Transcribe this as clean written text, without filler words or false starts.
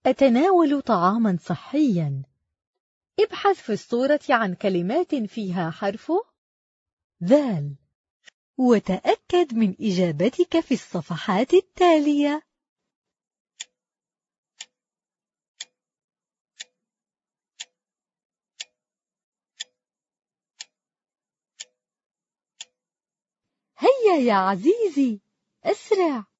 أتناول طعاما صحيا. ابحث في الصورة عن كلمات فيها حرف ذال، وتأكد من إجابتك في الصفحات التالية. هيا يا عزيزي، أسرع.